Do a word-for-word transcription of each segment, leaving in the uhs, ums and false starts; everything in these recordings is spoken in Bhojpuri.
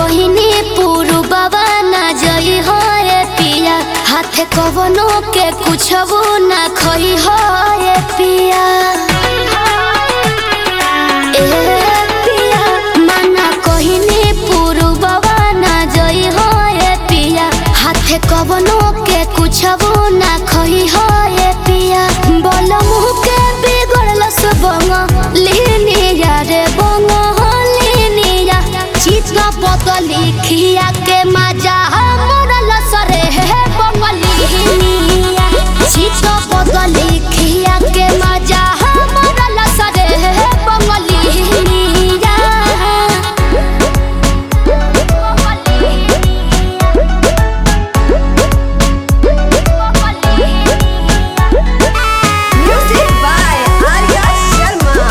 कोहिनी पुरु बाबा ना जई हो ए पिया हाथे कवनो के कुछ वो ना खोई हो ए पिया ए पिया मना कोहिनी पुरु बाबा ना जई हो ए पिया हाथे कवनो के कुछ वो ना खोई हो ए पिया बोल मुह के बिगड़ल सबंग लीनी रे बंग लीनिया चित्रा बदली खिया के मजा मोरल सरे है बंगलिनिया चित्रा बदली खिया के मजा मोरल सरे है बंगलिनिया Music by Arya Sharma.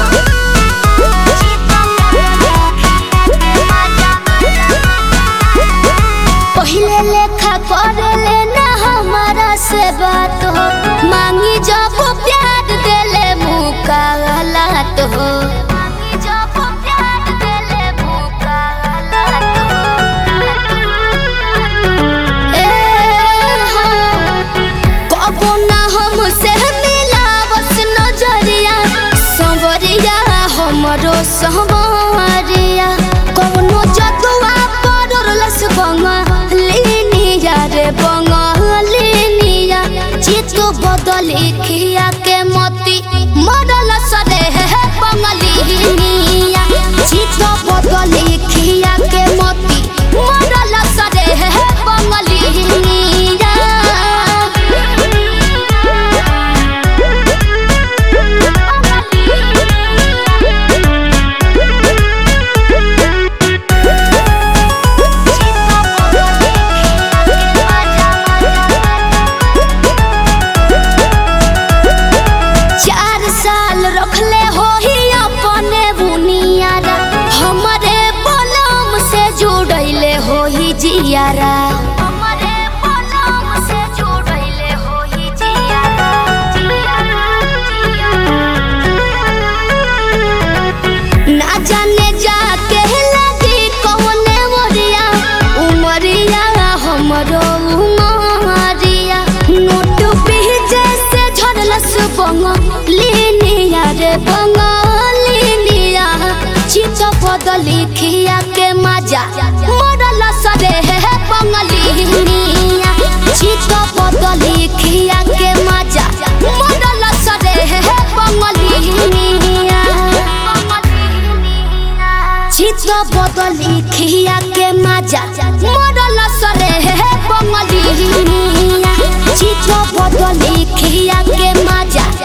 पहिले लेखा करे लेना हमारा से बात हो मांगी जब प्यार देले मुका गलत हो मांगी जब प्यार देले मुका गलत हो ए हाँ कबो ना हमसे मिलावस नजरिया संवरिया हमरो संवरिया कौनो जतुआ पड़लस बंगलिनिया रे बंगलिनिया चित्त बदली खिया के मोती मरल सरे है बंगलिनिया चित्त बदली खिया के मोती मरल सरे है बंगलिनिया चार साल रखले हो ही अपने बुनियारा हमारे बलम से जुड़ैले हो ही जियारा हमारे बलम से जुड़ैले हो ही जियारा ना जाने जाके लगी कौने मोरिया उमरिया हमरो उमरिया नोट पीछे से झड़लस बंगलिनिया रे बंगलिनिया चित्त बदली खिया के मजा मोरल सरे है बंगलिनिया चित्त बदली खिया के मजा मोरल सरे है बंगलिनिया चित्त बदली खिया के मजा मोरल सरे है बंगलिनिया चित्त बदली खिया के मजा